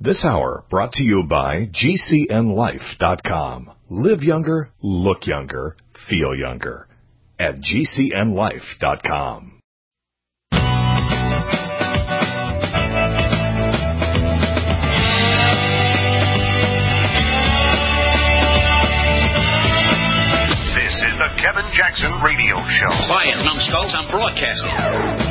This hour brought to you by GCNLife.com. Live younger, look younger, feel younger. At GCNLife.com. Kevin Jackson Radio Show. Quiet, numbskulls, I'm broadcasting.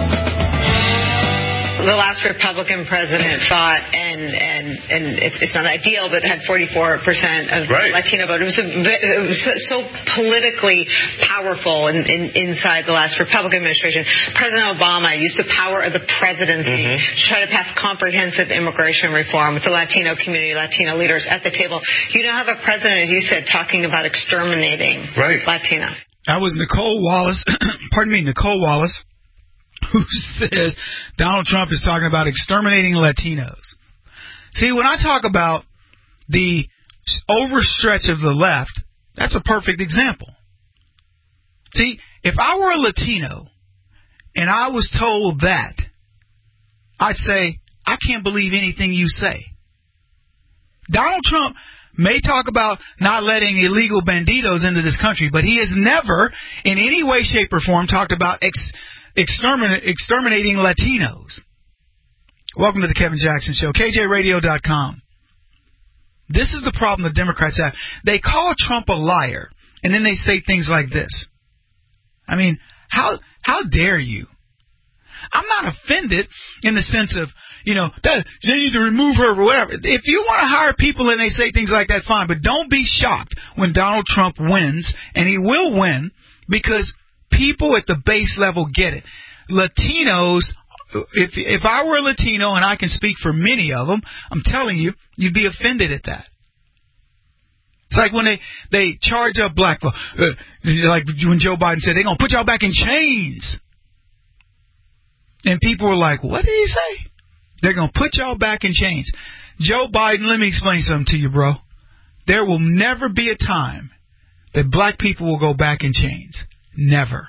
The last Republican president fought, and it's not ideal, but had 44% of Latino vote. It was so politically powerful inside the last Republican administration. President Obama used the power of the presidency to try to pass comprehensive immigration reform with the Latino community, Latino leaders at the table. You now have a president, as you said, talking about exterminating Latinos. That was Nicole Wallace. Nicole Wallace, who says Donald Trump is talking about exterminating Latinos. See, when I talk about the overstretch of the left, that's a perfect example. See, if I were a Latino and I was told that, I'd say, I can't believe anything you say. Donald Trump may talk about not letting illegal banditos into this country, but he has never, in any way, shape, or form, talked about exterminating Latinos. Welcome to the Kevin Jackson Show, KJRadio.com. This is the problem the Democrats have. They call Trump a liar, and then they say things like this. I mean, how dare you? I'm not offended in the sense of, they need to remove her or whatever. If you want to hire people and they say things like that, fine. But don't be shocked when Donald Trump wins, and he will win, because people at the base level get it. Latinos, if I were a Latino, and I can speak for many of them, I'm telling you, you'd be offended at that. It's like when they charge up black folk, like when Joe Biden said, they're going to put y'all back in chains. And people were like, what did he say? They're going to put y'all back in chains. Joe Biden, let me explain something to you, bro. There will never be a time that black people will go back in chains. Never.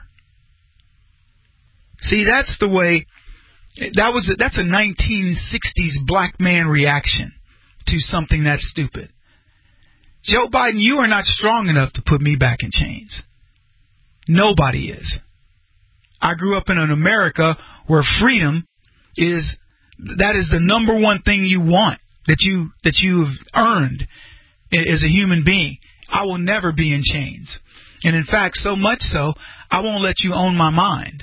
See, that's the way, that's a 1960s black man reaction to something that's stupid. Joe Biden, you are not strong enough to put me back in chains. Nobody is. I grew up in an America where freedom is the number one thing you want, that you've earned as a human being. I will never be in chains. And in fact, so much so, I won't let you own my mind.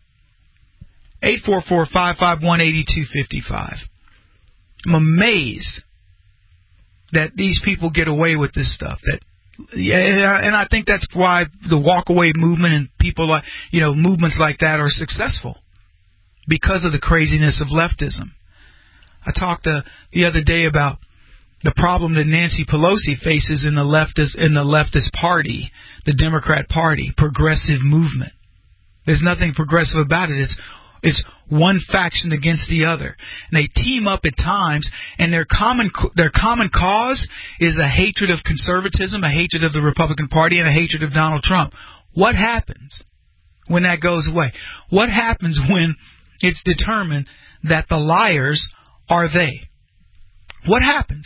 844-551-8255. I'm amazed that these people get away with this stuff. And I think that's why the walk-away movement and people like, movements like that are successful, because of the craziness of leftism. I talked the other day about the problem that Nancy Pelosi faces in the leftist party, the Democrat Party, progressive movement. There's nothing progressive about it. It's one faction against the other. And they team up at times, and their common cause is a hatred of conservatism, a hatred of the Republican Party, and a hatred of Donald Trump. What happens when that goes away? What happens when it's determined that the liars are they? What happens?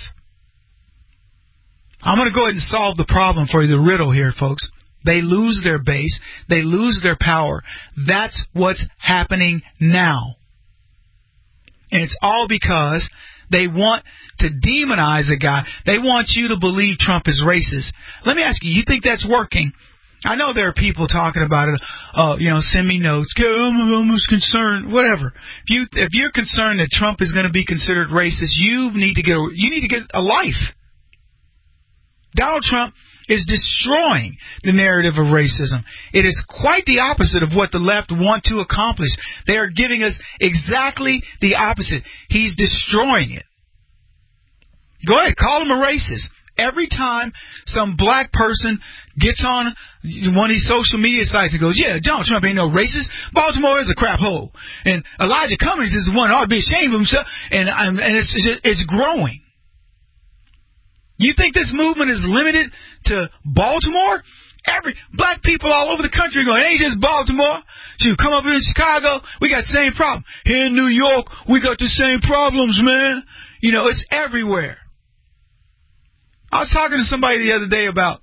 I'm going to go ahead and solve the problem for you, the riddle here, folks. They lose their base. They lose their power. That's what's happening now. And it's all because they want to demonize a guy. They want you to believe Trump is racist. Let me ask you, you think that's working? I know there are people talking about it. Send me notes. I'm almost concerned. Whatever. If you're concerned that Trump is going to be considered racist, you need to get a life. Donald Trump is destroying the narrative of racism. It is quite the opposite of what the left want to accomplish. They are giving us exactly the opposite. He's destroying it. Go ahead, call him a racist. Every time some black person gets on one of these social media sites and goes, yeah, Donald Trump ain't no racist. Baltimore is a crap hole. And Elijah Cummings is the one that ought to be ashamed of himself. And it's growing. You think this movement is limited to Baltimore? Black people all over the country going, it ain't just Baltimore. So you come up here in Chicago, we got the same problem. Here in New York, we got the same problems, man. It's everywhere. I was talking to somebody the other day about,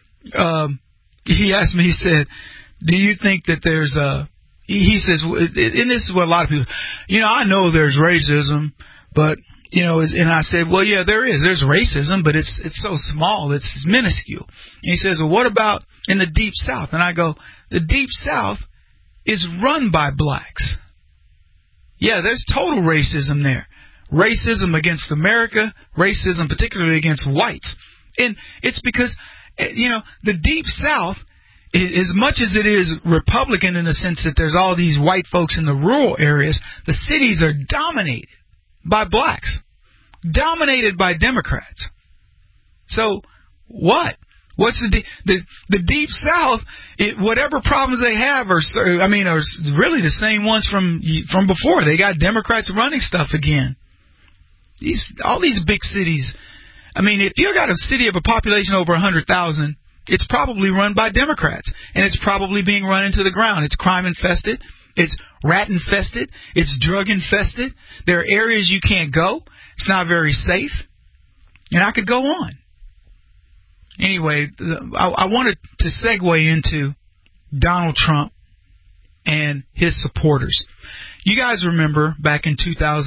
he asked me, he said, do you think that there's he says, and this is what a lot of people, I know there's racism, but, and I said, well, yeah, there is. There's racism, but it's so small, it's minuscule. And he says, well, what about in the Deep South? And I go, the Deep South is run by blacks. Yeah, there's total racism there. Racism against America, racism particularly against whites. And it's because, the Deep South, as much as it is Republican in the sense that there's all these white folks in the rural areas, the cities are dominated by blacks, dominated by Democrats. So what? What's the Deep South? Whatever problems they have are really the same ones from before. They got Democrats running stuff again. All these big cities. If you got a city of a population over 100,000, it's probably run by Democrats, and it's probably being run into the ground. It's crime infested. It's rat infested. It's drug infested. There are areas you can't go. It's not very safe. And I could go on. Anyway, I wanted to segue into Donald Trump and his supporters. You guys remember back in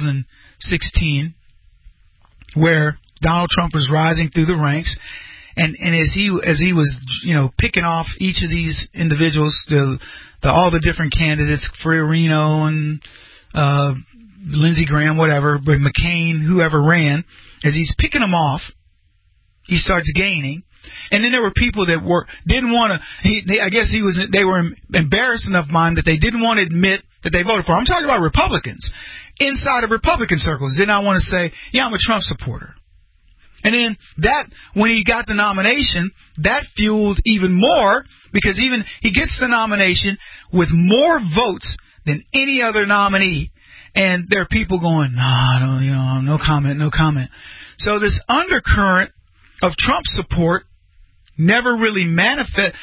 2016 where Donald Trump was rising through the ranks, and as he was picking off each of these individuals, all the different candidates, Fiorino and Lindsey Graham, whatever, but McCain, whoever ran, as he's picking them off, he starts gaining. And then there were people that didn't want to. They were embarrassed enough, that they didn't want to admit that they voted for him. I'm talking about Republicans inside of Republican circles. Did not want to say, "Yeah, I'm a Trump supporter." And then when he got the nomination, that fueled even more, because even he gets the nomination with more votes than any other nominee, and there are people going, "No, I don't, no comment." So this undercurrent of Trump support never really manifest.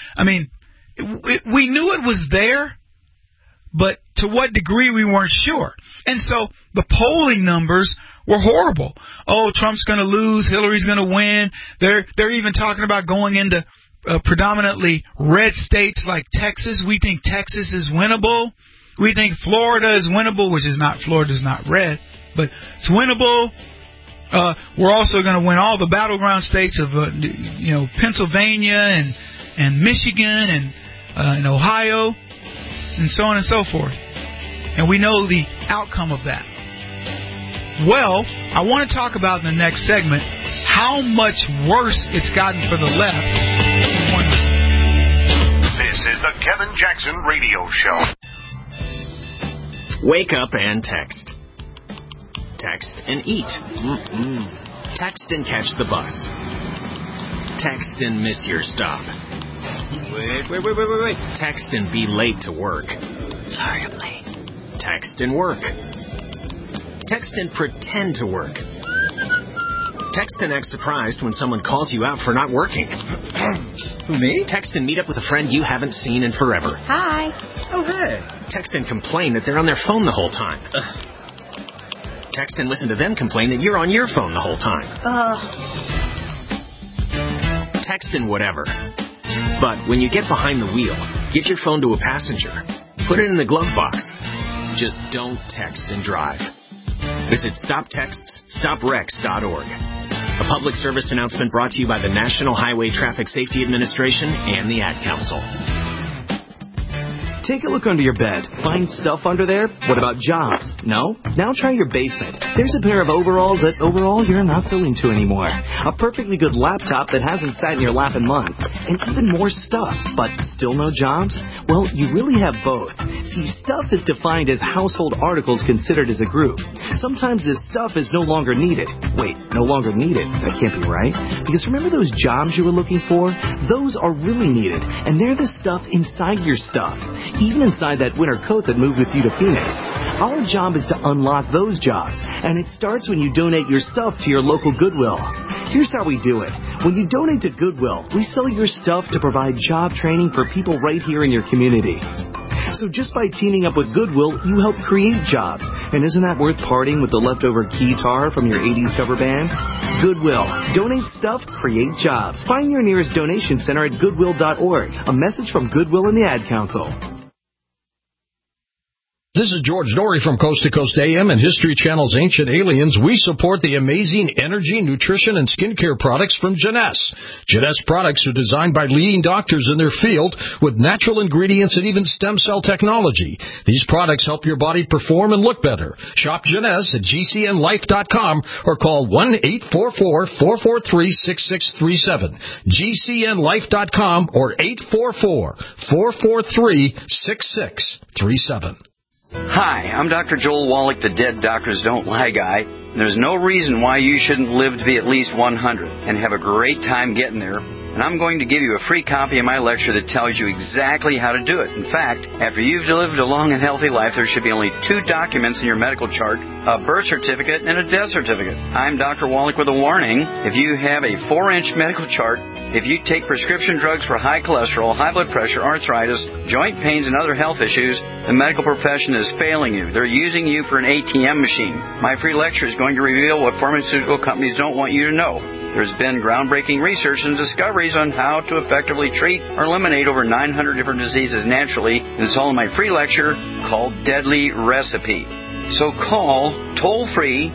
We knew it was there, but to what degree we weren't sure. And so the polling numbers were horrible. Oh, Trump's going to lose, Hillary's going to win. They're even talking about going into predominantly red states like Texas. We think Texas is winnable. We think Florida is winnable, Florida's not red, but it's winnable. We're also going to win all the battleground states of Pennsylvania and Michigan and Ohio and so on and so forth. And we know the outcome of that. Well, I want to talk about in the next segment how much worse it's gotten for the left. This is the Kevin Jackson Radio Show. Wake up and text. Text and eat. Text and catch the bus. Text and miss your stop. Wait. Text and be late to work. Sorry, I'm late. Text and work. Text and pretend to work. Text and act surprised when someone calls you out for not working. Who, me? Text and meet up with a friend you haven't seen in forever. Hi. Oh, hey. Text and complain that they're on their phone the whole time. Text and listen to them complain that you're on your phone the whole time. Text and whatever. But when you get behind the wheel, give your phone to a passenger. Put it in the glove box. Just don't text and drive. Visit StopTextsStopWrecks.org. A public service announcement brought to you by the National Highway Traffic Safety Administration and the Ad Council. Take a look under your bed. Find stuff under there? What about jobs? No? Now try your basement. There's a pair of overalls that overall you're not so into anymore. A perfectly good laptop that hasn't sat in your lap in months. And even more stuff, but still no jobs? Well, you really have both. See, stuff is defined as household articles considered as a group. Sometimes this stuff is no longer needed. Wait, no longer needed? That can't be right. Because remember those jobs you were looking for? Those are really needed. And they're the stuff inside your stuff. Even inside that winter coat that moved with you to Phoenix. Our job is to unlock those jobs, and it starts when you donate your stuff to your local Goodwill. Here's how we do it. When you donate to Goodwill, we sell your stuff to provide job training for people right here in your community. So just by teaming up with Goodwill, you help create jobs. And isn't that worth parting with the leftover guitar from your 80s cover band? Goodwill. Donate stuff, create jobs. Find your nearest donation center at goodwill.org. A message from Goodwill and the Ad Council. This is George Norrie from Coast to Coast AM and History Channel's Ancient Aliens. We support the amazing energy, nutrition, and skincare products from Jeunesse. Jeunesse products are designed by leading doctors in their field with natural ingredients and even stem cell technology. These products help your body perform and look better. Shop Jeunesse at GCNlife.com or call 1-844-443-6637. GCNlife.com or 844-443-6637. Hi, I'm Dr. Joel Wallach, the Dead Doctors Don't Lie guy. There's no reason why you shouldn't live to be at least 100 and have a great time getting there. And I'm going to give you a free copy of my lecture that tells you exactly how to do it. In fact, after you've lived a long and healthy life, there should be only 2 documents in your medical chart, a birth certificate and a death certificate. I'm Dr. Wallach with a warning. If you have a 4-inch medical chart, if you take prescription drugs for high cholesterol, high blood pressure, arthritis, joint pains, and other health issues, the medical profession is failing you. They're using you for an ATM machine. My free lecture is going to reveal what pharmaceutical companies don't want you to know. There's been groundbreaking research and discoveries on how to effectively treat or eliminate over 900 different diseases naturally, and it's all in my free lecture called Deadly Recipe. So call toll-free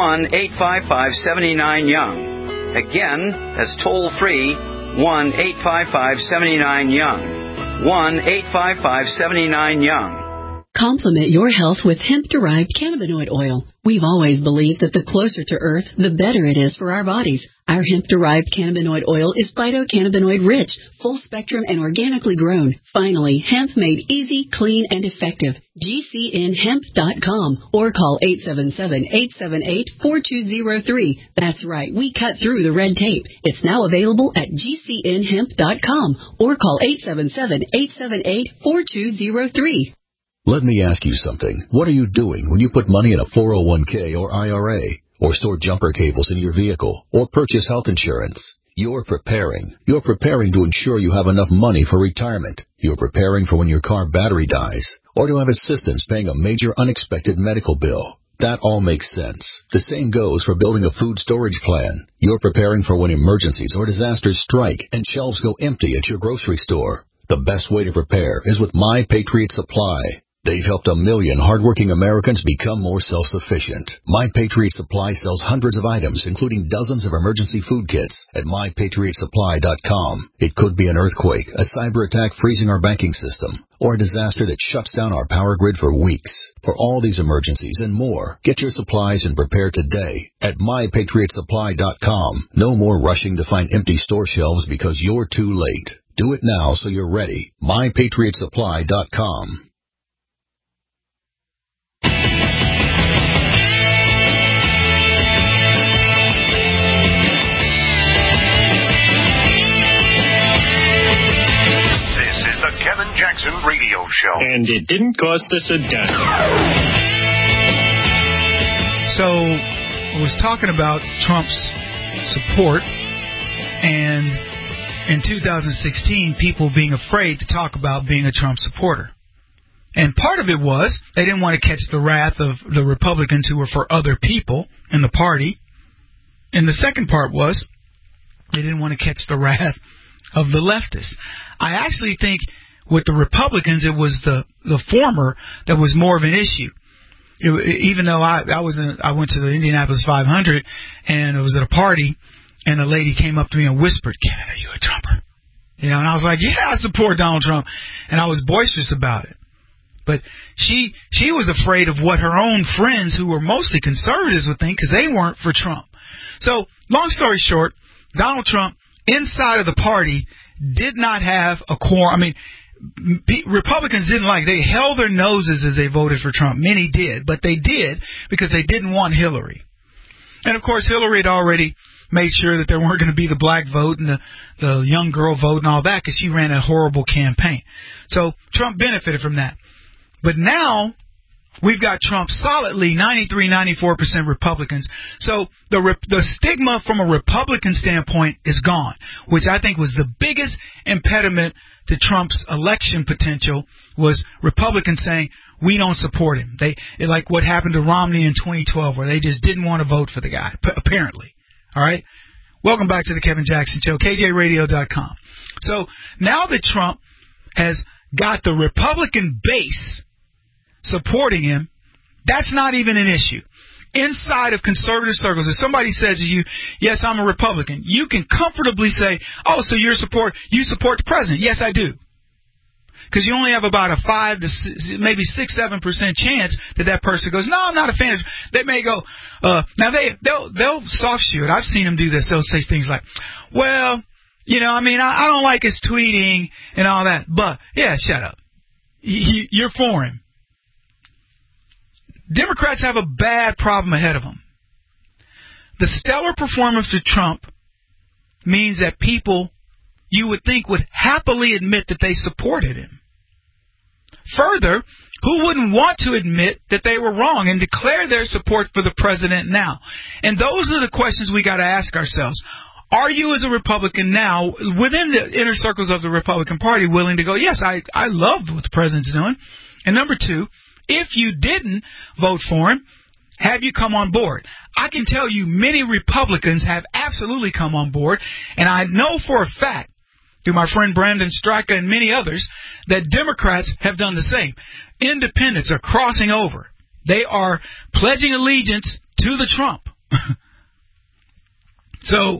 1-855-79-YOUNG. Again, that's toll-free 1-855-79-YOUNG. 1-855-79-YOUNG. Complement your health with hemp-derived cannabinoid oil. We've always believed that the closer to Earth, the better it is for our bodies. Our hemp-derived cannabinoid oil is phytocannabinoid-rich, full-spectrum, and organically grown. Finally, hemp made easy, clean, and effective. GCNhemp.com or call 877-878-4203. That's right, we cut through the red tape. It's now available at GCNhemp.com or call 877-878-4203. Let me ask you something. What are you doing when you put money in a 401k or IRA, or store jumper cables in your vehicle, or purchase health insurance? You're preparing. You're preparing to ensure you have enough money for retirement. You're preparing for when your car battery dies, or to have assistance paying a major unexpected medical bill. That all makes sense. The same goes for building a food storage plan. You're preparing for when emergencies or disasters strike and shelves go empty at your grocery store. The best way to prepare is with My Patriot Supply. They've helped 1 million hardworking Americans become more self-sufficient. My Patriot Supply sells hundreds of items, including dozens of emergency food kits at MyPatriotSupply.com. It could be an earthquake, a cyber attack freezing our banking system, or a disaster that shuts down our power grid for weeks. For all these emergencies and more, get your supplies and prepare today at MyPatriotSupply.com. No more rushing to find empty store shelves because you're too late. Do it now so you're ready. MyPatriotSupply.com. Kevin Jackson Radio Show. And it didn't cost us a dime. So, I was talking about Trump's support, and in 2016, people being afraid to talk about being a Trump supporter. And part of it was they didn't want to catch the wrath of the Republicans who were for other people in the party. And the second part was they didn't want to catch the wrath of the leftists. I actually think with the Republicans, it was the former that was more of an issue. Even though I went to the Indianapolis 500 and it was at a party, and a lady came up to me and whispered, "Kevin, are you a Trumper?" And I was like, "Yeah, I support Donald Trump," and I was boisterous about it. But she was afraid of what her own friends, who were mostly conservatives, would think because they weren't for Trump. So, long story short, Donald Trump inside of the party did not have a quorum. I mean, Republicans didn't like it. They held their noses as they voted for Trump. Many did, but they did because they didn't want Hillary. And, of course, Hillary had already made sure that there weren't going to be the black vote and the young girl vote and all that because she ran a horrible campaign. So Trump benefited from that. But now we've got Trump solidly 93, 94% Republicans. So the stigma from a Republican standpoint is gone, which I think was the biggest impediment to Trump's election potential, was Republicans saying, we don't support him. Like what happened to Romney in 2012, where they just didn't want to vote for the guy, apparently. All right? Welcome back to the Kevin Jackson Show, KJRadio.com. So now that Trump has got the Republican base supporting him, that's not even an issue. Inside of conservative circles, if somebody says to you, yes, I'm a Republican, you can comfortably say, oh, so you support the president. Yes, I do. Because you only have about a 5 to maybe 6-7% chance that person goes, no, I'm not a fan. They may go, now they'll soft shoot. I've seen them do this. They'll say things like, well, I don't like his tweeting and all that. But, yeah, shut up. You're for him. Democrats have a bad problem ahead of them. The stellar performance of Trump means that people you would think would happily admit that they supported him. Further, who wouldn't want to admit that they were wrong and declare their support for the president now? And those are the questions we got to ask ourselves. Are you, as a Republican now, within the inner circles of the Republican Party, willing to go, yes, I love what the president's doing? And number two, if you didn't vote for him, have you come on board? I can tell you many Republicans have absolutely come on board, and I know for a fact, through my friend Brandon Straka and many others, that Democrats have done the same. Independents are crossing over. They are pledging allegiance to the Trump. So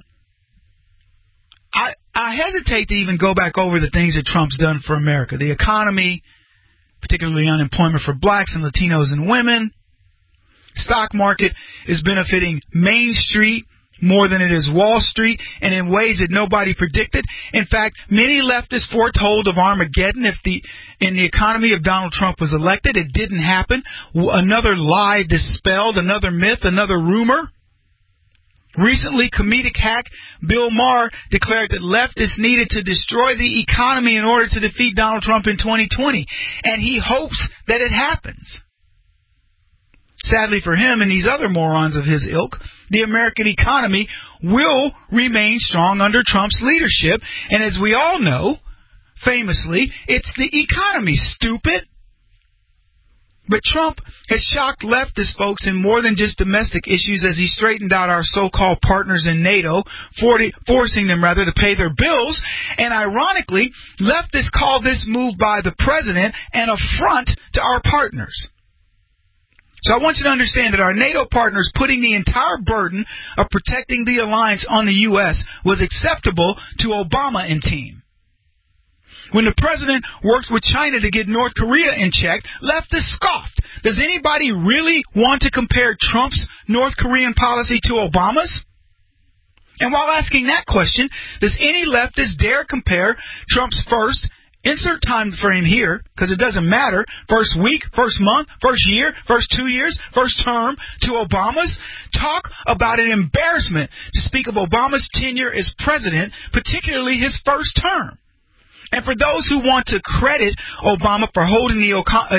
I hesitate to even go back over the things that Trump's done for America. The economy, particularly unemployment for blacks and Latinos and women. Stock market is benefiting Main Street more than it is Wall Street, and in ways that nobody predicted. In fact, many leftists foretold of Armageddon in the economy if Donald Trump was elected. It didn't happen. Another lie dispelled, another myth, another rumor. Recently, comedic hack Bill Maher declared that leftists needed to destroy the economy in order to defeat Donald Trump in 2020, and he hopes that it happens. Sadly for him and these other morons of his ilk, the American economy will remain strong under Trump's leadership. And as we all know, famously, it's the economy, stupid. But Trump has shocked leftist folks in more than just domestic issues as he straightened out our so-called partners in NATO, forcing them, to pay their bills. And ironically, leftists call this move by the president an affront to our partners. So I want you to understand that our NATO partners putting the entire burden of protecting the alliance on the U.S. was acceptable to Obama and team. When the president worked with China to get North Korea in check, leftists scoffed. Does anybody really want to compare Trump's North Korean policy to Obama's? And while asking that question, does any leftist dare compare Trump's first, insert time frame here, because it doesn't matter, first week, first month, first year, first 2 years, first term, to Obama's? Talk about an embarrassment to speak of Obama's tenure as president, particularly his first term. And for those who want to credit Obama for holding the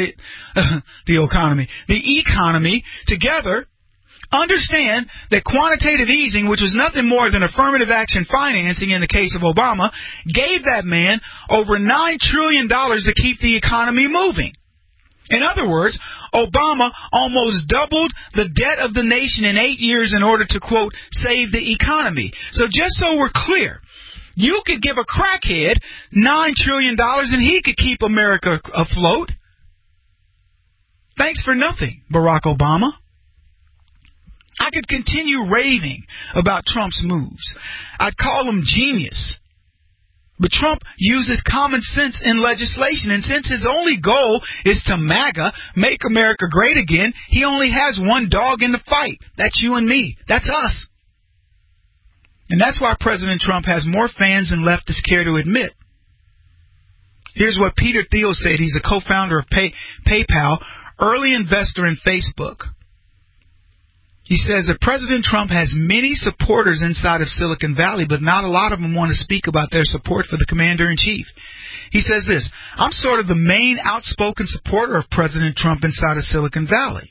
economy together, understand that quantitative easing, which was nothing more than affirmative action financing in the case of Obama, gave that man over $9 trillion to keep the economy moving. In other words, Obama almost doubled the debt of the nation in 8 years in order to, quote, save the economy. So just so we're clear, you could give a crackhead $9 trillion and he could keep America afloat. Thanks for nothing, Barack Obama. I could continue raving about Trump's moves. I'd call him genius. But Trump uses common sense in legislation, and since his only goal is to MAGA, make America great again, he only has one dog in the fight. That's you and me. That's us. And that's why President Trump has more fans than leftists care to admit. Here's what Peter Thiel said. He's a co-founder of PayPal, early investor in Facebook. He says that President Trump has many supporters inside of Silicon Valley, but not a lot of them want to speak about their support for the commander-in-chief. He says this, I'm sort of the main outspoken supporter of President Trump inside of Silicon Valley.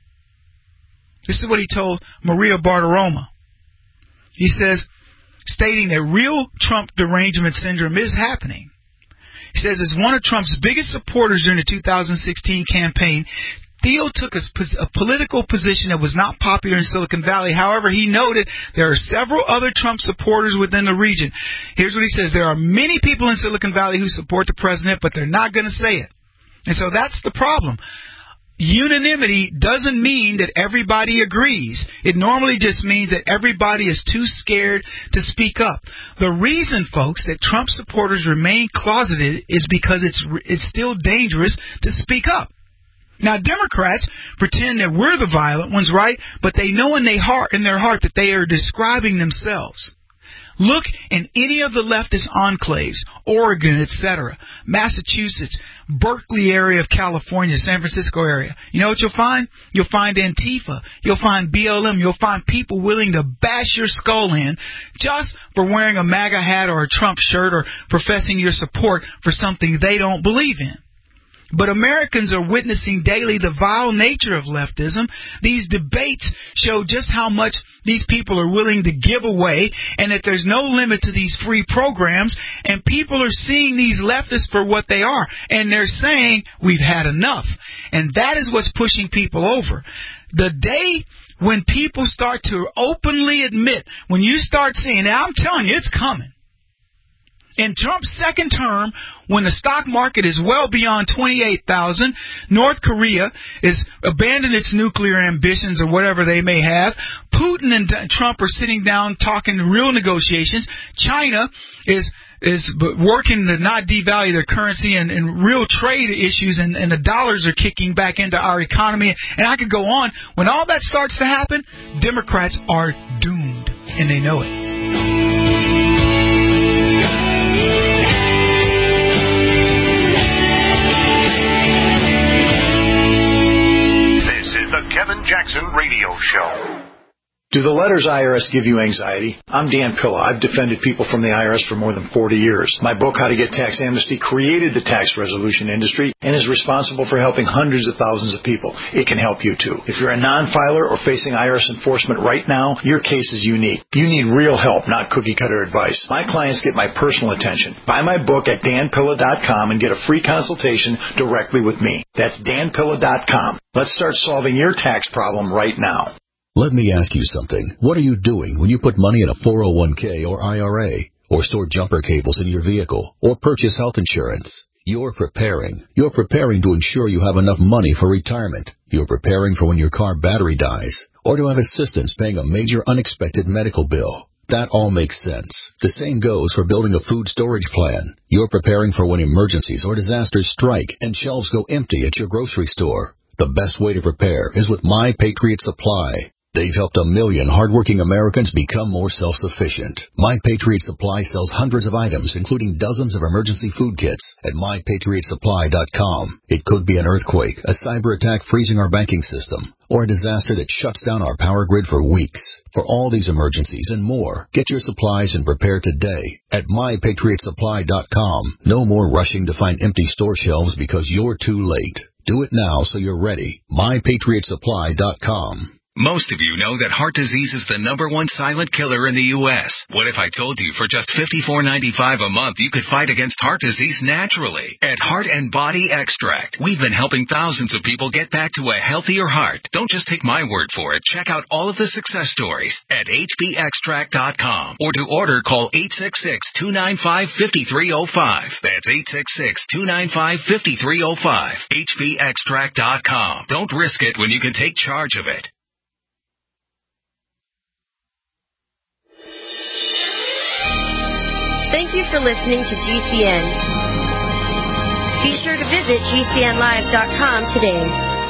This is what he told Maria Bartiromo. He says, stating that real Trump derangement syndrome is happening. He says, as one of Trump's biggest supporters during the 2016 campaign, Theo took a political position that was not popular in Silicon Valley. However, he noted there are several other Trump supporters within the region. Here's what he says. There are many people in Silicon Valley who support the president, but they're not going to say it. And so that's the problem. Unanimity doesn't mean that everybody agrees. It normally just means that everybody is too scared to speak up. The reason, folks, that Trump supporters remain closeted is because it's still dangerous to speak up. Now, Democrats pretend that we're the violent ones, right? But they know in their heart that they are describing themselves. Look in any of the leftist enclaves, Oregon, etc., Massachusetts, Berkeley area of California, San Francisco area. You know what you'll find? You'll find Antifa. You'll find BLM. You'll find people willing to bash your skull in just for wearing a MAGA hat or a Trump shirt or professing your support for something they don't believe in. But Americans are witnessing daily the vile nature of leftism. These debates show just how much these people are willing to give away and that there's no limit to these free programs. And people are seeing these leftists for what they are. And they're saying, we've had enough. And that is what's pushing people over. The day when people start to openly admit, when you start seeing, now I'm telling you, it's coming. In Trump's second term, when the stock market is well beyond 28,000, North Korea is abandoned its nuclear ambitions or whatever they may have. Putin and Trump are sitting down talking real negotiations. China is working to not devalue their currency and real trade issues, and the dollars are kicking back into our economy. And I could go on. When all that starts to happen, Democrats are doomed, and they know it. The Kevin Jackson Radio Show. Do the letters IRS give you anxiety? I'm Dan Pilla. I've defended people from the IRS for more than 40 years. My book, How to Get Tax Amnesty, created the tax resolution industry and is responsible for helping hundreds of thousands of people. It can help you, too. If you're a non-filer or facing IRS enforcement right now, your case is unique. You need real help, not cookie-cutter advice. My clients get my personal attention. Buy my book at danpilla.com and get a free consultation directly with me. That's danpilla.com. Let's start solving your tax problem right now. Let me ask you something. What are you doing when you put money in a 401k or IRA, or store jumper cables in your vehicle, or purchase health insurance? You're preparing. You're preparing to ensure you have enough money for retirement. You're preparing for when your car battery dies, or to have assistance paying a major unexpected medical bill. That all makes sense. The same goes for building a food storage plan. You're preparing for when emergencies or disasters strike and shelves go empty at your grocery store. The best way to prepare is with My Patriot Supply. They've helped 1 million hardworking Americans become more self-sufficient. My Patriot Supply sells hundreds of items, including dozens of emergency food kits at MyPatriotSupply.com. It could be an earthquake, a cyber attack freezing our banking system, or a disaster that shuts down our power grid for weeks. For all these emergencies and more, get your supplies and prepare today at MyPatriotSupply.com. No more rushing to find empty store shelves because you're too late. Do it now so you're ready. MyPatriotSupply.com. Most of you know that heart disease is the #1 silent killer in the U.S. What if I told you for just $54.95 a month you could fight against heart disease naturally? At Heart and Body Extract, we've been helping thousands of people get back to a healthier heart. Don't just take my word for it. Check out all of the success stories at hbextract.com. Or to order, call 866-295-5305. That's 866-295-5305. hbextract.com. Don't risk it when you can take charge of it. Thank you for listening to GCN. Be sure to visit GCNlive.com today.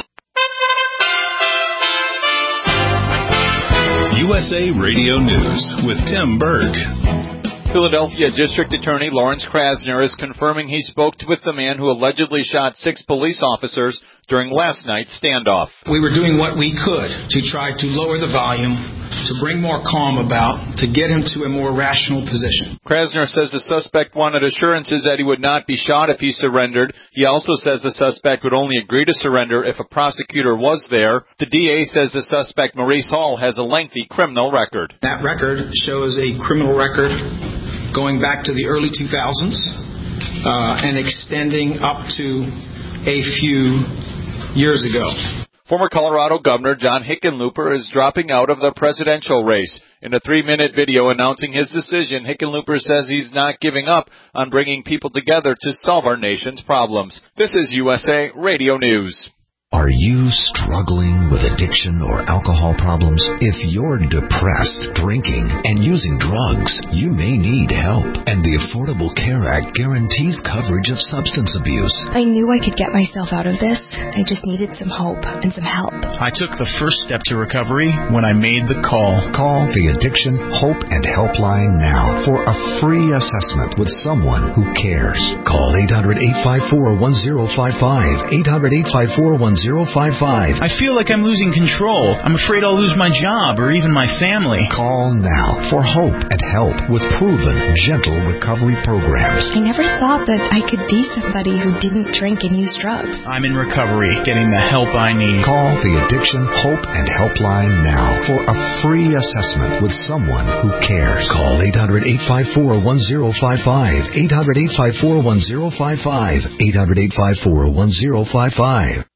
USA Radio News with Tim Berg. Philadelphia District Attorney Lawrence Krasner is confirming he spoke with the man who allegedly shot 6 police officers during last night's standoff. We were doing what we could to try to lower the volume, to bring more calm about, to get him to a more rational position. Krasner says the suspect wanted assurances that he would not be shot if he surrendered. He also says the suspect would only agree to surrender if a prosecutor was there. The DA says the suspect, Maurice Hall, has a lengthy criminal record. That record shows a criminal record going back to the early 2000s and extending up to a few years ago. Former Colorado Governor John Hickenlooper is dropping out of the presidential race. In a 3-minute video announcing his decision, Hickenlooper says he's not giving up on bringing people together to solve our nation's problems. This is USA Radio News. Are you struggling with addiction or alcohol problems? If you're depressed, drinking, and using drugs, you may need help. And the Affordable Care Act guarantees coverage of substance abuse. I knew I could get myself out of this. I just needed some hope and some help. I took the first step to recovery when I made the call. Call the Addiction Hope and Helpline now for a free assessment with someone who cares. Call 800-854-1055. 800-854-1055. I feel like I'm losing control. I'm afraid I'll lose my job or even my family. Call now for hope and help with proven, gentle recovery programs. I never thought that I could be somebody who didn't drink and use drugs. I'm in recovery, getting the help I need. Call the Addiction Hope and Helpline now for a free assessment with someone who cares. Call 800-854-1055. 800-854-1055. 800-854-1055.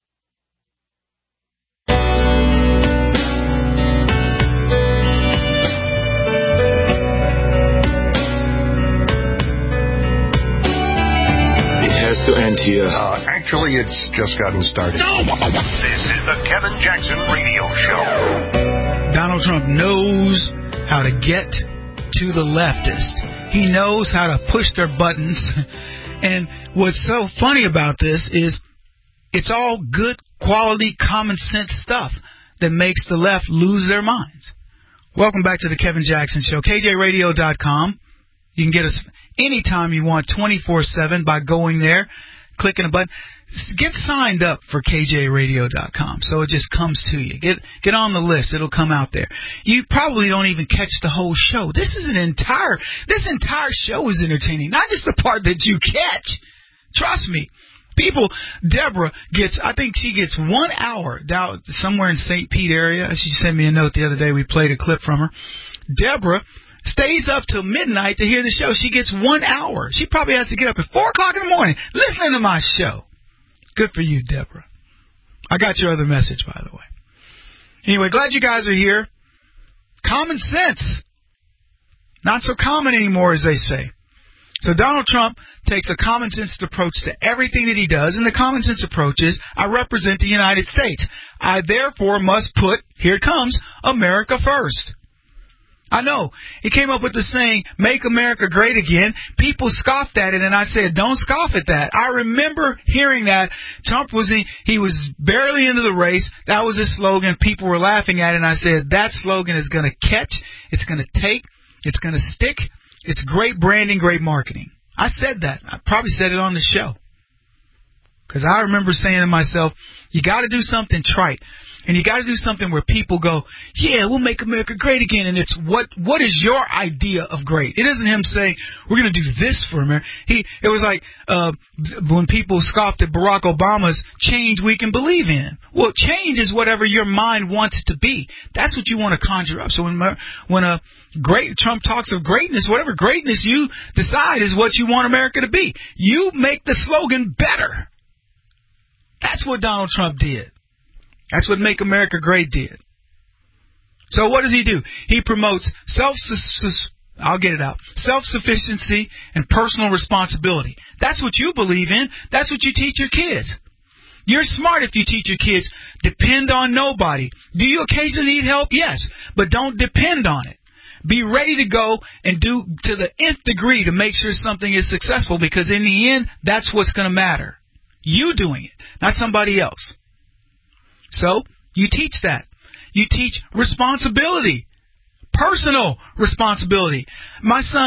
To end here. Actually, it's just gotten started. No! This is the Kevin Jackson Radio Show. Donald Trump knows how to get to the leftist. He knows how to push their buttons. And what's so funny about this is it's all good, quality, common sense stuff that makes the left lose their minds. Welcome back to the Kevin Jackson Show. KJRadio.com. You can get us anytime you want, 24/7, by going there, clicking a button. Get signed up for KJRadio.com so it just comes to you. Get on the list. It'll come out there. You probably don't even catch the whole show. This entire show is entertaining, not just the part that you catch. Trust me. Deborah I think she gets 1 hour down somewhere in St. Pete area. She sent me a note the other day. We played a clip from her. Deborah stays up till midnight to hear the show. She gets 1 hour. She probably has to get up at 4 o'clock in the morning listening to my show. Good for you, Deborah. I got your other message, by the way. Anyway, glad you guys are here. Common sense. Not so common anymore, as they say. So Donald Trump takes a common sense approach to everything that he does, and the common sense approach is, I represent the United States. I therefore must put, here it comes, America first. I know. He came up with the saying, make America great again. People scoffed at it, and I said, don't scoff at that. I remember hearing that. Trump he was barely into the race. That was his slogan. People were laughing at it, and I said, that slogan is going to catch. It's going to take. It's going to stick. It's great branding, great marketing. I said that. I probably said it on the show. Because I remember saying to myself, you got to do something trite. And you got to do something where people go, yeah, we'll make America great again. And it's what is your idea of great? It isn't him saying, we're going to do this for America. It was like when people scoffed at Barack Obama's change we can believe in. Well, change is whatever your mind wants it to be. That's what you want to conjure up. So when Trump talks of greatness, whatever greatness you decide is what you want America to be. You make the slogan better. That's what Donald Trump did. That's what Make America Great did. So what does he do? He promotes self-sufficiency and personal responsibility. That's what you believe in. That's what you teach your kids. You're smart if you teach your kids, depend on nobody. Do you occasionally need help? Yes, but don't depend on it. Be ready to go and do to the nth degree to make sure something is successful, because in the end, that's what's going to matter. You doing it, not somebody else. So, you teach that. You teach responsibility. Personal responsibility. My son,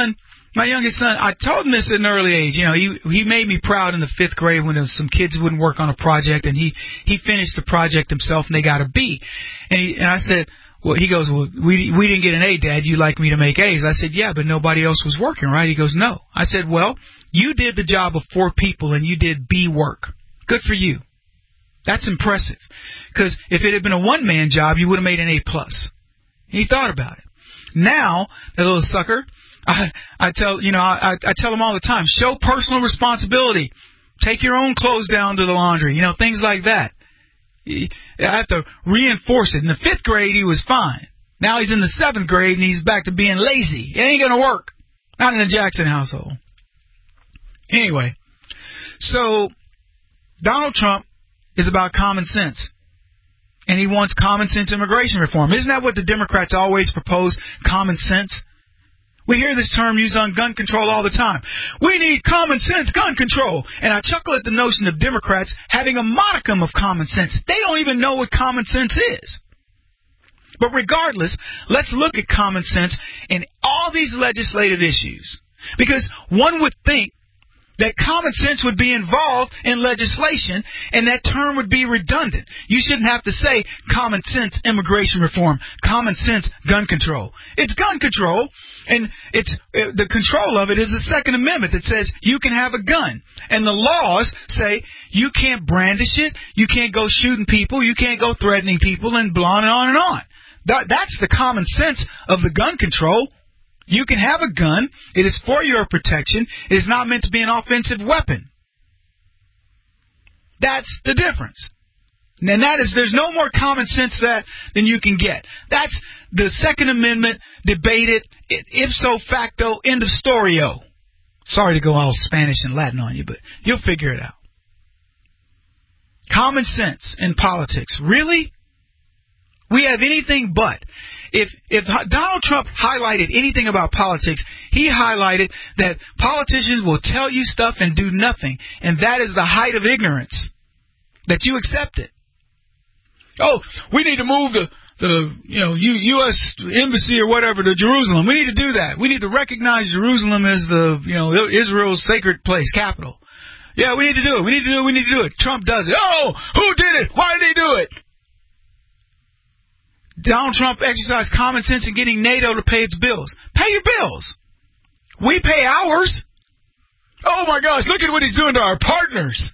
My youngest son, I told him this at an early age. You know, he made me proud in the 5th grade when some kids wouldn't work on a project, and he finished the project himself, and they got a B. And I said, well, he goes, well, we didn't get an A, Dad. You like me to make A's? I said, yeah, but nobody else was working, right? He goes, no. I said, well, you did the job of 4 people, and you did B work. Good for you. That's impressive. Because if it had been a one-man job, you would have made an A+. He thought about it. Now, that little sucker, I tell him all the time, show personal responsibility. Take your own clothes down to the laundry. You know, things like that. I have to reinforce it. In the 5th grade, he was fine. Now he's in the 7th grade, and he's back to being lazy. It ain't going to work. Not in the Jackson household. Anyway, so Donald Trump is about common sense. And he wants common sense immigration reform. Isn't that what the Democrats always propose, common sense? We hear this term used on gun control all the time. We need common sense gun control. And I chuckle at the notion of Democrats having a modicum of common sense. They don't even know what common sense is. But regardless, let's look at common sense in all these legislative issues. Because one would think that common sense would be involved in legislation, and that term would be redundant. You shouldn't have to say common sense immigration reform, common sense gun control. It's gun control, and the control of it is the Second Amendment that says you can have a gun. And the laws say you can't brandish it, you can't go shooting people, you can't go threatening people, and on and on and on. That's the common sense of the gun control. You can have a gun. It is for your protection. It is not meant to be an offensive weapon. That's the difference. And there's no more common sense than you can get. That's the Second Amendment debated, ipso facto, end of story-o. Sorry to go all Spanish and Latin on you, but you'll figure it out. Common sense in politics. Really? We have anything but. If Donald Trump highlighted anything about politics, he highlighted that politicians will tell you stuff and do nothing. And that is the height of ignorance. That you accept it. Oh, we need to move the U.S. embassy or whatever to Jerusalem. We need to do that. We need to recognize Jerusalem as Israel's sacred place, capital. Yeah, we need to do it. We need to do it. Trump does it. Oh, who did it? Why did he do it? Donald Trump exercised common sense in getting NATO to pay its bills. Pay your bills. We pay ours. Oh, my gosh, look at what he's doing to our partners.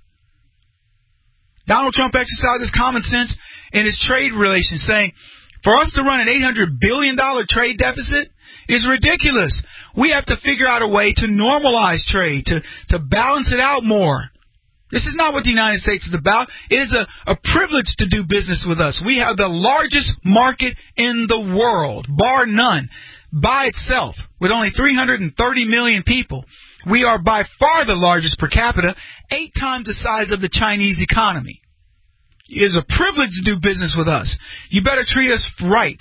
Donald Trump exercises common sense in his trade relations, saying, for us to run an $800 billion trade deficit is ridiculous. We have to figure out a way to normalize trade, to balance it out more. This is not what the United States is about. It is a privilege to do business with us. We have the largest market in the world, bar none, by itself, with only 330 million people. We are by far the largest per capita, 8 times the size of the Chinese economy. It is a privilege to do business with us. You better treat us right.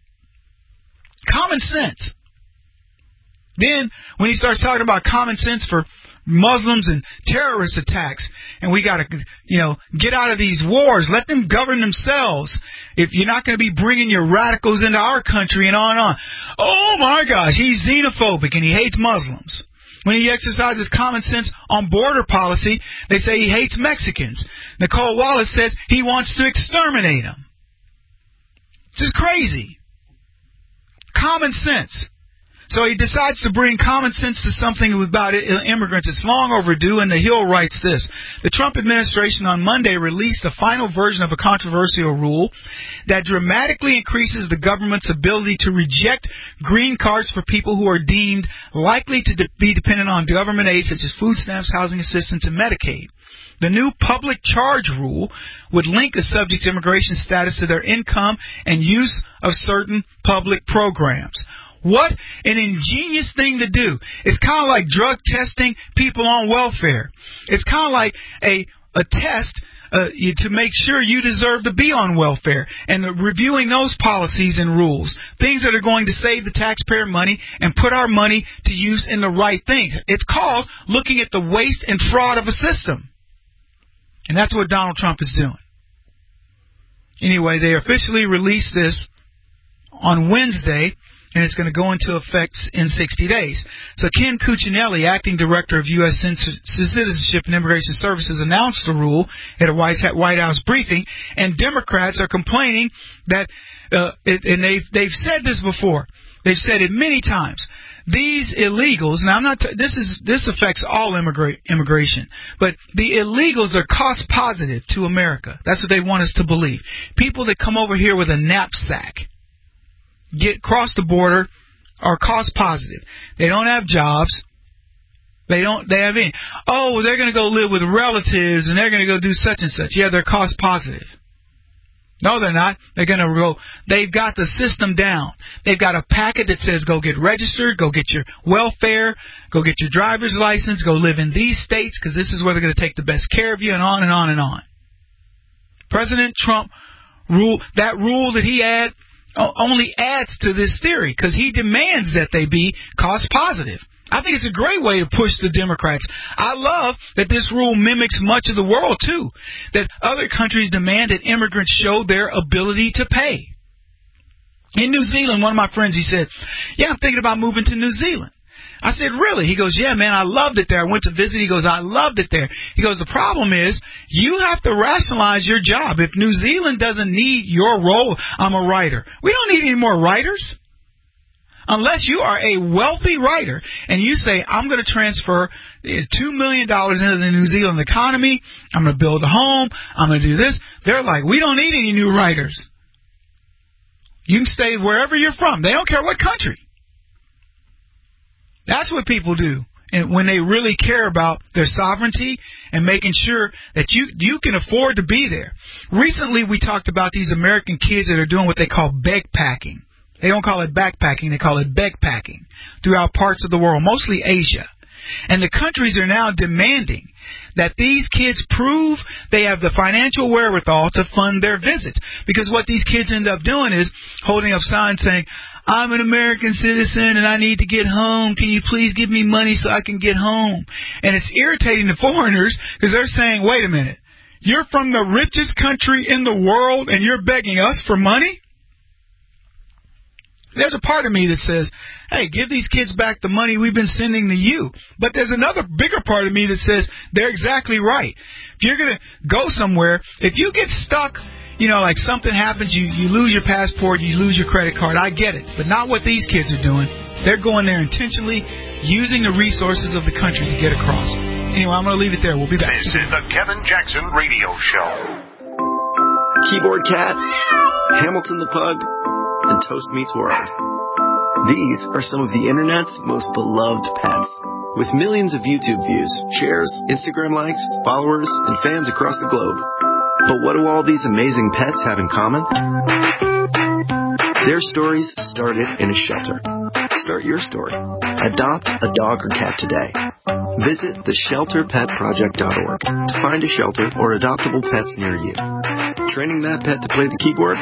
Common sense. Then, when he starts talking about common sense for Muslims and terrorist attacks, and we got to, get out of these wars. Let them govern themselves. If you're not going to be bringing your radicals into our country and on and on. Oh my gosh, he's xenophobic and he hates Muslims. When he exercises common sense on border policy, they say he hates Mexicans. Nicole Wallace says he wants to exterminate them. This is crazy. Common sense. So he decides to bring common sense to something about immigrants. It's long overdue, and The Hill writes this. The Trump administration on Monday released a final version of a controversial rule that dramatically increases the government's ability to reject green cards for people who are deemed likely to be dependent on government aid, such as food stamps, housing assistance, and Medicaid. The new public charge rule would link a subject's immigration status to their income and use of certain public programs. What an ingenious thing to do. It's kind of like drug testing people on welfare. It's kind of like a test to make sure you deserve to be on welfare, and reviewing those policies and rules, things that are going to save the taxpayer money and put our money to use in the right things. It's called looking at the waste and fraud of a system. And that's what Donald Trump is doing. Anyway, they officially released this on Wednesday. and it's going to go into effect in 60 days. So Ken Cuccinelli, acting director of U.S. Citizenship and Immigration Services, announced the rule at a White House briefing, and Democrats are complaining that, and they've said this before. They've said it many times. These illegals, now this affects all immigration, but the illegals are cost positive to America. That's what they want us to believe. People that come over here with a knapsack, cross the border, are cost positive. They don't have jobs. They have any. Oh, they're going to go live with relatives and they're going to go do such and such. Yeah, they're cost positive. No, they're not. They're going to go. They've got the system down. They've got a packet that says go get registered, go get your welfare, go get your driver's license, go live in these states because this is where they're going to take the best care of you, and on and on and on. President Trump rule that he had only adds to this theory because he demands that they be cost positive. I think it's a great way to push the Democrats. I love that this rule mimics much of the world, too, that other countries demand that immigrants show their ability to pay. In New Zealand, one of my friends, he said, yeah, I'm thinking about moving to New Zealand. I said, really? He goes, yeah, man, I loved it there. I went to visit. He goes, I loved it there. He goes, the problem is you have to rationalize your job. If New Zealand doesn't need your role, I'm a writer. We don't need any more writers. Unless you are a wealthy writer and you say, I'm going to transfer $2 million into the New Zealand economy, I'm going to build a home, I'm going to do this. They're like, we don't need any new writers. You can stay wherever you're from. They don't care what country. That's what people do. And when they really care about their sovereignty and making sure that you can afford to be there. Recently, we talked about these American kids that are doing what they call backpacking. They don't call it backpacking, they call it backpacking throughout parts of the world, mostly Asia. And the countries are now demanding that these kids prove they have the financial wherewithal to fund their visits. Because what these kids end up doing is holding up signs saying, I'm an American citizen and I need to get home. Can you please give me money so I can get home? And it's irritating to foreigners because they're saying, wait a minute, you're from the richest country in the world and you're begging us for money? There's a part of me that says, hey, give these kids back the money we've been sending to you. But there's another bigger part of me that says they're exactly right. If you're going to go somewhere, if you get stuck, like something happens, you lose your passport, you lose your credit card, I get it. But not what these kids are doing. They're going there intentionally, using the resources of the country to get across. Anyway, I'm going to leave it there. We'll be back. This is the Kevin Jackson Radio Show. Keyboard Cat, Hamilton the Pug, and Toast Meets World. These are some of the internet's most beloved pets. With millions of YouTube views, shares, Instagram likes, followers, and fans across the globe. But what do all these amazing pets have in common? Their stories started in a shelter. Start your story. Adopt a dog or cat today. Visit theshelterpetproject.org to find a shelter or adoptable pets near you. Training that pet to play the keyboard?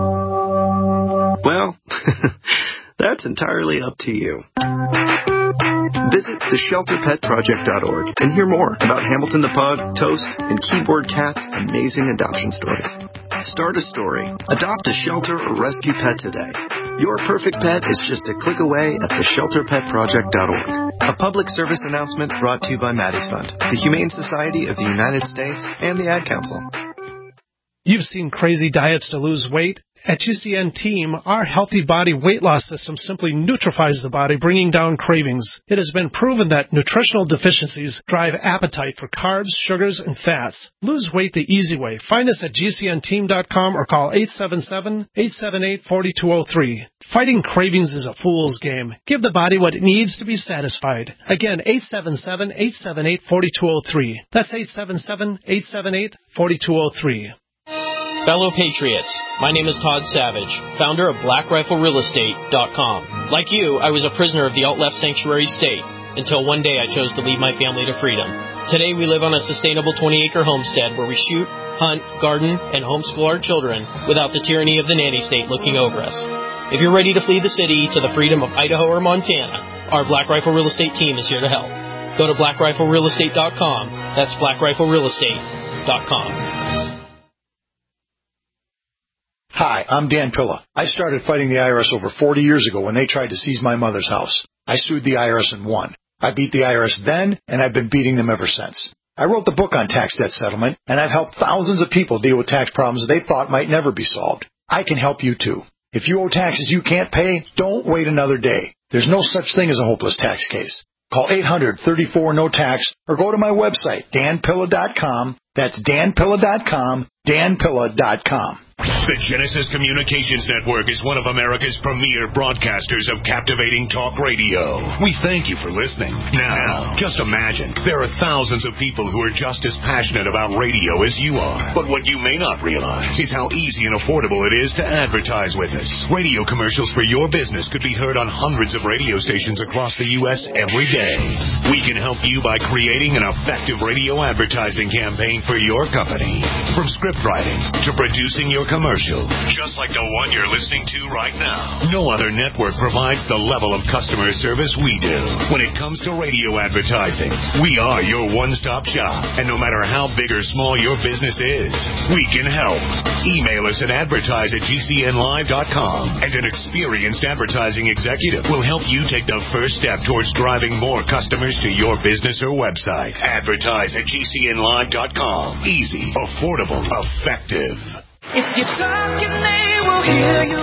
Well, that's entirely up to you. Visit theshelterpetproject.org and hear more about Hamilton the Pug, Toast, and Keyboard Cat's amazing adoption stories. Start a story, adopt a shelter or rescue pet today. Your perfect pet is just a click away at theshelterpetproject.org. A public service announcement brought to you by Maddie's Fund, the Humane Society of the United States, and the Ad Council. You've seen crazy diets to lose weight. At GCN Team, our healthy body weight loss system simply neutralizes the body, bringing down cravings. It has been proven that nutritional deficiencies drive appetite for carbs, sugars, and fats. Lose weight the easy way. Find us at GCNteam.com or call 877-878-4203. Fighting cravings is a fool's game. Give the body what it needs to be satisfied. Again, 877-878-4203. That's 877-878-4203. Fellow Patriots, my name is Todd Savage, founder of BlackRifleRealEstate.com. Like you, I was a prisoner of the alt-left sanctuary state until one day I chose to lead my family to freedom. Today we live on a sustainable 20-acre homestead where we shoot, hunt, garden, and homeschool our children without the tyranny of the nanny state looking over us. If you're ready to flee the city to the freedom of Idaho or Montana, our Black Rifle Real Estate team is here to help. Go to BlackRifleRealEstate.com. That's BlackRifleRealEstate.com. Hi, I'm Dan Pilla. I started fighting the IRS over 40 years ago when they tried to seize my mother's house. I sued the IRS and won. I beat the IRS then, and I've been beating them ever since. I wrote the book on tax debt settlement, and I've helped thousands of people deal with tax problems they thought might never be solved. I can help you too. If you owe taxes you can't pay, don't wait another day. There's no such thing as a hopeless tax case. Call 800-34-NO-TAX or go to my website, danpilla.com. That's danpilla.com, danpilla.com. The Genesis Communications Network is one of America's premier broadcasters of captivating talk radio. We thank you for listening. Now, just imagine, there are thousands of people who are just as passionate about radio as you are. But what you may not realize is how easy and affordable it is to advertise with us. Radio commercials for your business could be heard on hundreds of radio stations across the U.S. every day. We can help you by creating an effective radio advertising campaign for your company. From script writing to producing your commercial, just like the one you're listening to right now. No other network provides the level of customer service we do. When it comes to radio advertising, we are your one-stop shop. And no matter how big or small your business is, we can help. Email us at advertise@gcnlive.com, and an experienced advertising executive will help you take the first step towards driving more customers to your business or website. Advertise@gcnlive.com. Easy, affordable, effective. If you're talking, they will hear you.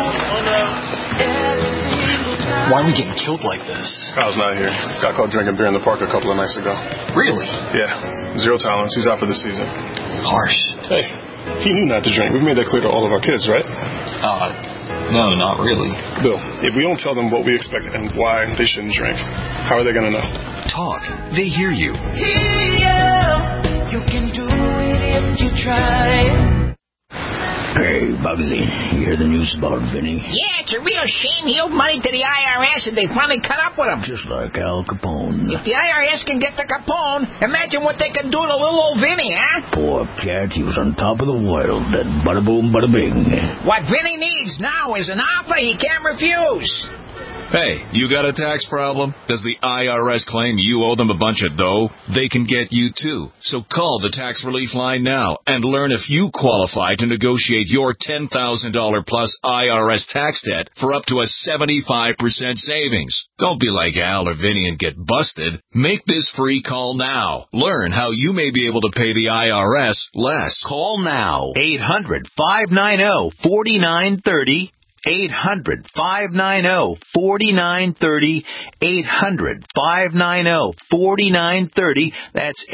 Why are we getting killed like this? Kyle's not here. Got caught drinking beer in the park a couple of nights ago. Really? Yeah. Zero tolerance. He's out for the season. Harsh. Hey, he knew not to drink. We've made that clear to all of our kids, right? No, not really. Bill, if we don't tell them what we expect and why they shouldn't drink, how are they going to know? Talk. They hear you. You can do it if you try. Hey, Bugsy, you hear the news about Vinny? Yeah, it's a real shame he owed money to the IRS and they finally cut up with him. Just like Al Capone. If the IRS can get the Capone, imagine what they can do to little old Vinny, huh? Poor cat, he was on top of the world. That bada boom, bada bing. What Vinny needs now is an offer he can't refuse. Hey, you got a tax problem? Does the IRS claim you owe them a bunch of dough? They can get you too. So call the Tax Relief Line now and learn if you qualify to negotiate your $10,000 plus IRS tax debt for up to a 75% savings. Don't be like Al or Vinny and get busted. Make this free call now. Learn how you may be able to pay the IRS less. Call now. 800-590-4930. 800-590-4930. 800-590-4930. That's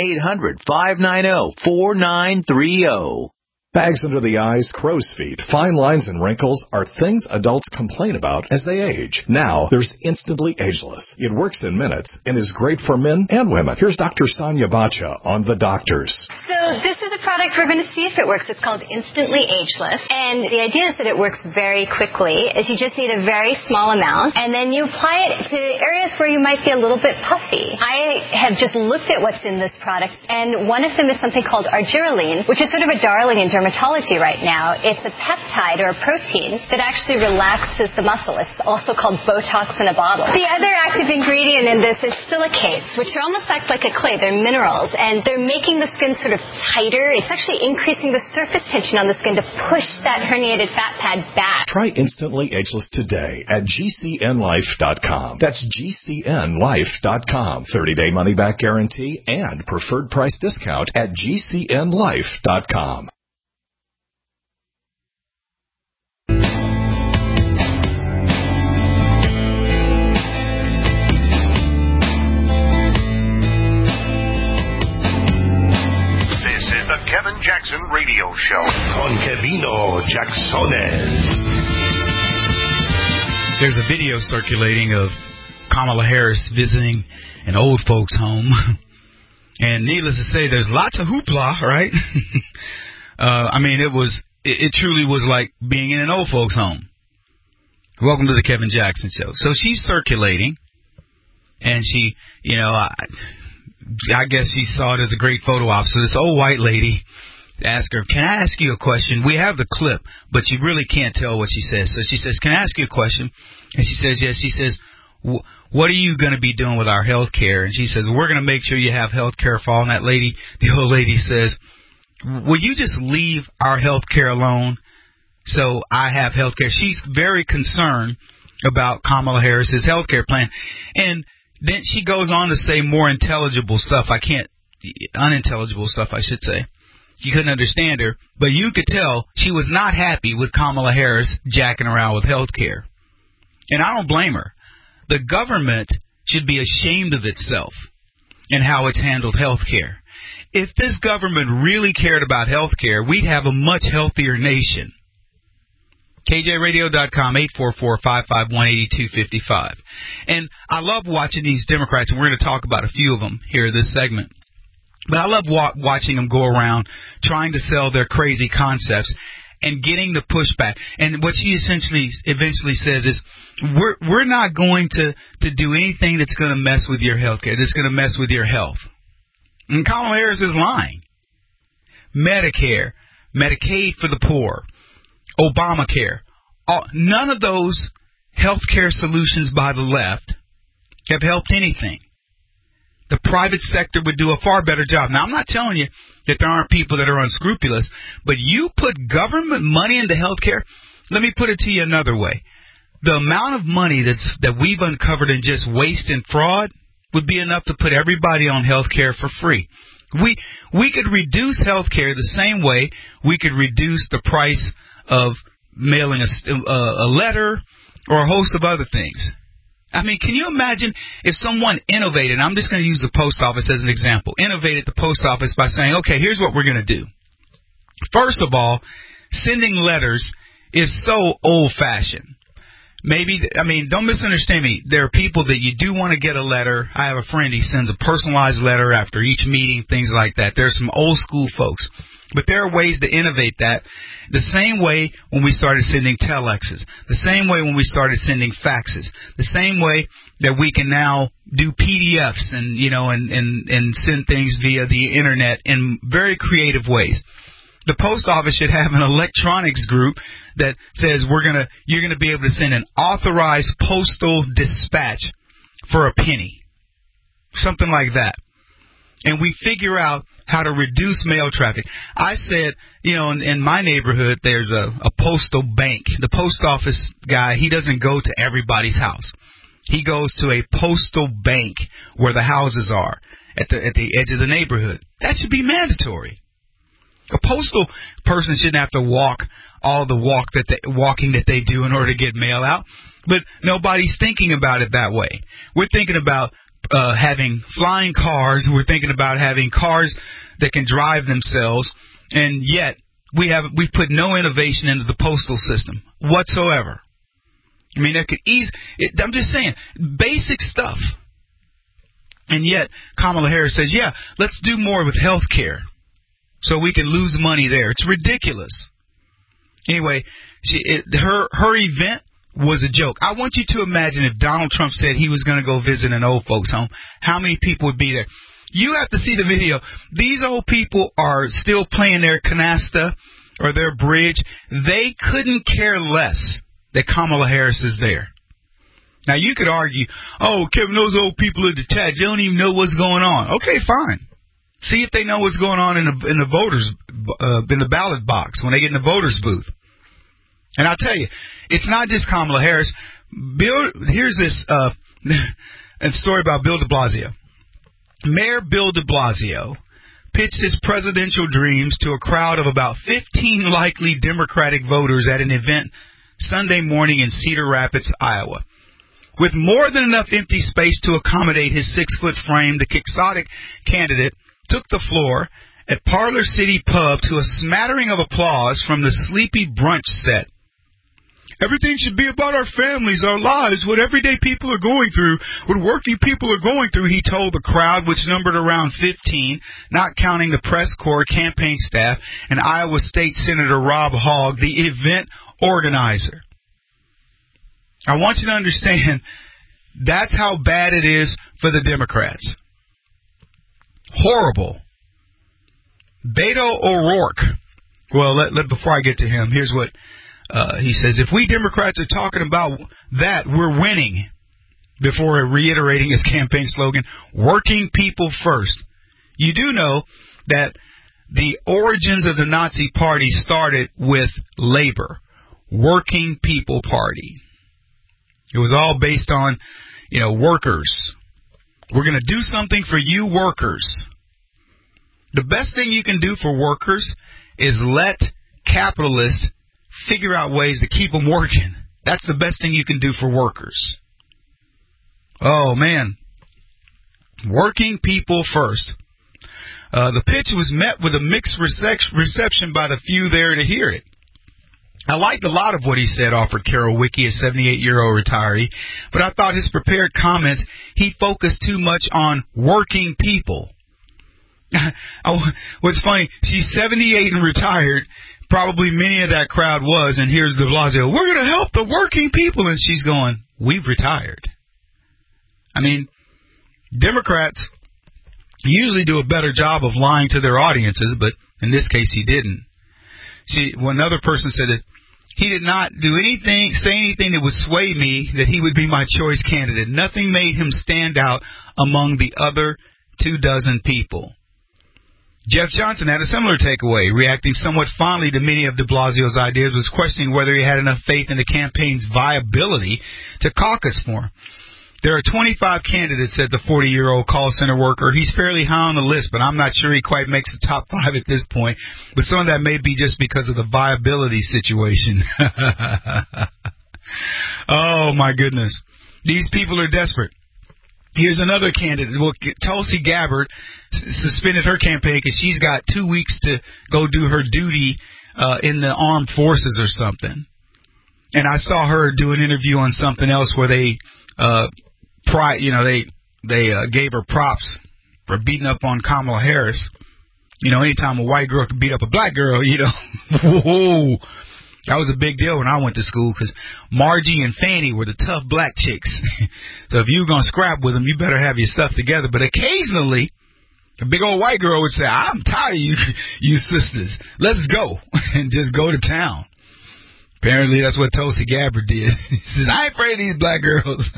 800-590-4930. Bags under the eyes, crow's feet, fine lines, and wrinkles are things adults complain about as they age. Now, there's Instantly Ageless. It works in minutes and is great for men and women. Here's Dr. Sonia Bacha on The Doctors. So this is a product we're going to see if it works. It's called Instantly Ageless. And the idea is that it works very quickly, is you just need a very small amount, and then you apply it to areas where you might be a little bit puffy. I have just looked at what's in this product, and one of them is something called argireline, which is sort of a darling in dermatology right now. It's a peptide or a protein that actually relaxes the muscle. It's also called Botox in a bottle. The other active ingredient in this is silicates, which are almost act like a clay. They're minerals, and they're making the skin sort of tighter. It's actually increasing the surface tension on the skin to push that herniated fat pad back. Try Instantly Ageless today at GCNlife.com. That's GCNlife.com. 30-day money-back guarantee and preferred price discount at GCNlife.com. Kevin Jackson Radio Show on Kevino Jacksones. There's a video circulating of Kamala Harris visiting an old folks home. And needless to say, there's lots of hoopla, right? I mean, it truly was like being in an old folks home. Welcome to the Kevin Jackson Show. So she's circulating, and she, I guess she saw it as a great photo op. So this old white lady asked her, "Can I ask you a question?" We have the clip, but you really can't tell what she says. So she says, "Can I ask you a question?" And she says, yes. She says, "What are you going to be doing with our health care?" And she says, "We're going to make sure you have health care for all." And the old lady says, "Will you just leave our health care alone?" so I have health care. She's very concerned about Kamala Harris's health care plan. And then she goes on to say more unintelligible stuff, I should say. You couldn't understand her, but you could tell she was not happy with Kamala Harris jacking around with health care. And I don't blame her. The government should be ashamed of itself and how it's handled health care. If this government really cared about health care, we'd have a much healthier nation. KJRadio.com, 844-551-8255. And I love watching these Democrats, and we're going to talk about a few of them here in this segment. But I love watching them go around trying to sell their crazy concepts and getting the pushback. And what she eventually says is, we're not going to do anything that's going to mess with your health care, that's going to mess with your health. And Kamala Harris is lying. Medicare, Medicaid for the poor, Obamacare, none of those health care solutions by the left have helped anything. The private sector would do a far better job. Now, I'm not telling you that there aren't people that are unscrupulous, but you put government money into health care. Let me put it to you another way. The amount of money that we've uncovered in just waste and fraud would be enough to put everybody on health care for free. We could reduce health care the same way we could reduce the price of mailing a letter or a host of other things. I mean, can you imagine if someone innovated, and I'm just going to use the post office as an example, innovated the post office by saying, okay, here's what we're going to do. First of all, sending letters is so old-fashioned. Don't misunderstand me. There are people that you do want to get a letter. I have a friend, he sends a personalized letter after each meeting, things like that. There's some old-school folks. But there are ways to innovate that. The same way when we started sending telexes. The same way when we started sending faxes. The same way that we can now do PDFs and send things via the internet in very creative ways. The post office should have an electronics group that says you're gonna be able to send an authorized postal dispatch for a penny. Something like that. And we figure out how to reduce mail traffic. I said, in my neighborhood, there's a postal bank. The post office guy, he doesn't go to everybody's house. He goes to a postal bank where the houses are at the edge of the neighborhood. That should be mandatory. A postal person shouldn't have to walk all the walking that they do in order to get mail out. But nobody's thinking about it that way. We're thinking about having flying cars. We're thinking about having cars that can drive themselves, and yet we've put no innovation into the postal system whatsoever. I mean, I'm just saying, basic stuff. And yet, Kamala Harris says, yeah, let's do more with health care so we can lose money there. It's ridiculous. Anyway, her event was a joke. I want you to imagine if Donald Trump said he was going to go visit an old folks home, how many people would be there? You have to see the video. These old people are still playing their canasta or their bridge. They couldn't care less that Kamala Harris is there. Now, you could argue, Kevin, those old people are detached. They don't even know what's going on. Okay, fine. See if they know what's going on in the voters, in the ballot box when they get in the voters booth. And I'll tell you, it's not just Kamala Harris. Here's this a story about Bill de Blasio. Mayor Bill de Blasio pitched his presidential dreams to a crowd of about 15 likely Democratic voters at an event Sunday morning in Cedar Rapids, Iowa. With more than enough empty space to accommodate his 6-foot frame, the quixotic candidate took the floor at Parlor City Pub to a smattering of applause from the sleepy brunch set. Everything should be about our families, our lives, what everyday people are going through, what working people are going through, he told the crowd, which numbered around 15, not counting the press corps, campaign staff, and Iowa State Senator Rob Hogg, the event organizer. I want you to understand, that's how bad it is for the Democrats. Horrible. Beto O'Rourke. Well, before I get to him, here's what he says. If we Democrats are talking about that, we're winning. Before reiterating his campaign slogan, working people first. You do know that the origins of the Nazi Party started with labor. working people party. It was all based on, workers. We're going to do something for you workers. The best thing you can do for workers is let capitalists figure out ways to keep them working. That's the best thing you can do for workers. Oh, man. Working people first. The pitch was met with a mixed reception by the few there to hear it. I liked a lot of what he said, offered Carol Wicke, a 78-year-old retiree, but I thought his prepared comments, he focused too much on working people. What's funny, she's 78 and retired. Probably many of that crowd was, and here's de Blasio, we're going to help the working people, and she's going, we've retired. I mean, Democrats usually do a better job of lying to their audiences, but in this case he didn't. Another person said that he did not say anything that would sway me that he would be my choice candidate. Nothing made him stand out among the other 24 people. Jeff Johnson had a similar takeaway, reacting somewhat fondly to many of de Blasio's ideas, was questioning whether he had enough faith in the campaign's viability to caucus for him. There are 25 candidates, said the 40-year-old call center worker. He's fairly high on the list, but I'm not sure he quite makes the top 5 at this point. But some of that may be just because of the viability situation. Oh, my goodness. These people are desperate. Here's another candidate. Well, Tulsi Gabbard suspended her campaign because she's got 2 weeks to go do her duty in the armed forces or something. And I saw her do an interview on something else where they gave her props for beating up on Kamala Harris. Anytime a white girl can beat up a black girl, whoa, that was a big deal when I went to school because Margie and Fannie were the tough black chicks. So if you were going to scrap with them, you better have your stuff together. But occasionally, a big old white girl would say, I'm tired of you sisters. Let's go, and just go to town. Apparently, that's what Tulsi Gabbard did. He says, I ain't afraid of these black girls.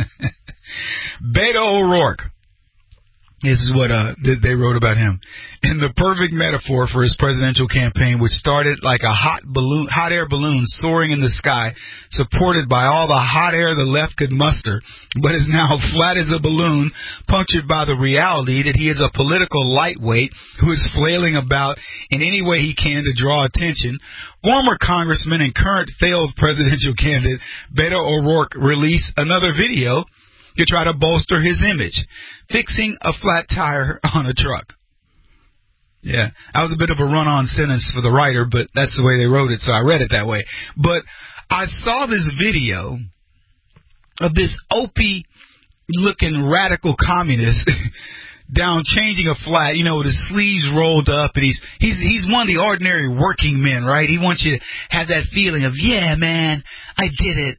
Beto O'Rourke. This is what they wrote about him. In the perfect metaphor for his presidential campaign, which started like a hot air balloon soaring in the sky, supported by all the hot air the left could muster, but is now flat as a balloon, punctured by the reality that he is a political lightweight who is flailing about in any way he can to draw attention. Former congressman and current failed presidential candidate Beto O'Rourke released another video to try to bolster his image, fixing a flat tire on a truck. Yeah, that was a bit of a run-on sentence for the writer, but that's the way they wrote it, so I read it that way. But I saw this video of this Opie-looking radical communist down changing a flat, with his sleeves rolled up, and he's one of the ordinary working men, right? He wants you to have that feeling of, yeah, man, I did it.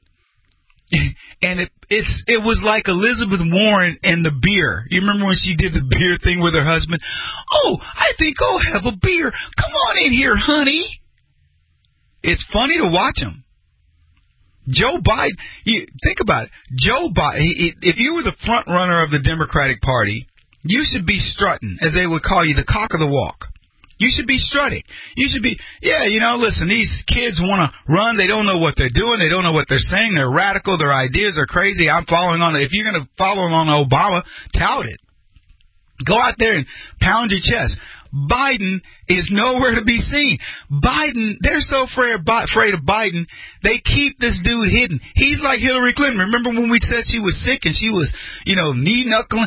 And it was like Elizabeth Warren and the beer. You remember when she did the beer thing with her husband? Oh, I think I'll have a beer. Come on in here, honey. It's funny to watch him. Joe Biden, think about it. Joe Biden, if you were the front runner of the Democratic Party, you should be strutting, as they would call you, the cock of the walk. You should be strutting. You should be, listen, these kids want to run. They don't know what they're doing. They don't know what they're saying. They're radical. Their ideas are crazy. I'm following on. If you're going to follow on Obama, tout it. Go out there and pound your chest. Biden is nowhere to be seen. Biden, they're so afraid of Biden, they keep this dude hidden. He's like Hillary Clinton. Remember when we said she was sick and she was, knee knocking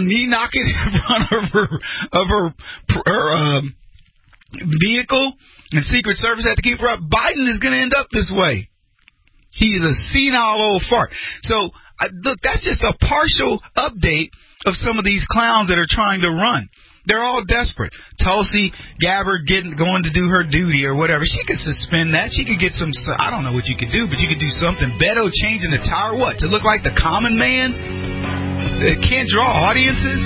in front of her vehicle, and Secret Service had to keep her up? Biden is going to end up this way. He is a senile old fart. So, look, that's just a partial update of some of these clowns that are trying to run. They're all desperate. Tulsi Gabbard going to do her duty or whatever. She could suspend that. She could get some, I don't know what you could do, but you could do something. Beto changing the tire, what? To look like the common man? That can't draw audiences?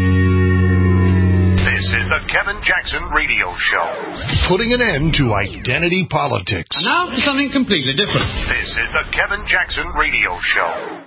This is the Kevin Jackson Radio Show. Putting an end to identity politics. And now for something completely different. This is the Kevin Jackson Radio Show.